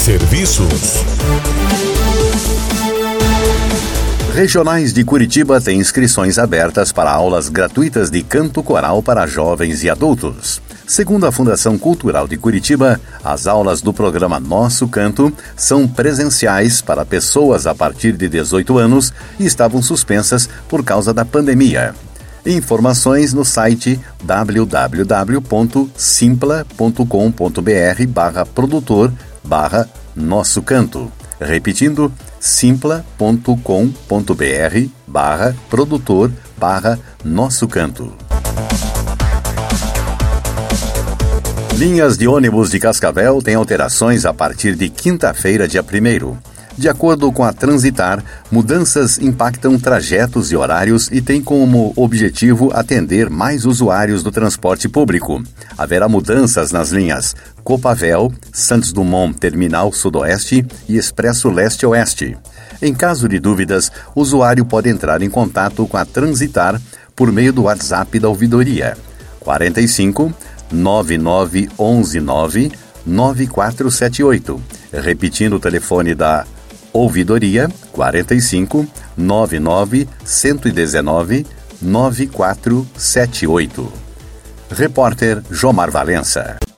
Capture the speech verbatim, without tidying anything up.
Serviços. Regionais de Curitiba têm inscrições abertas para aulas gratuitas de canto coral para jovens e adultos. Segundo a Fundação Cultural de Curitiba, as aulas do programa Nosso Canto são presenciais para pessoas a partir de dezoito anos e estavam suspensas por causa da pandemia. Informações no site w w w ponto simpla ponto com ponto b r barra produtor barra Nosso Canto. Repetindo, simpla ponto com ponto b r barra produtor barra Nosso Canto. Linhas de ônibus de Cascavel têm alterações a partir de quinta-feira, dia primeiro. De acordo com a Transitar, mudanças impactam trajetos e horários e têm como objetivo atender mais usuários do transporte público. Haverá mudanças nas linhas Copavel, Santos Dumont Terminal Sudoeste e Expresso Leste-Oeste. Em caso de dúvidas, o usuário pode entrar em contato com a Transitar por meio do WhatsApp da ouvidoria quarenta e cinco, nove nove um um nove, nove quatro sete oito. Repetindo o telefone da ouvidoria quarenta e cinco, nove nove um um nove, nove quatro sete oito. Repórter Jomar Valença.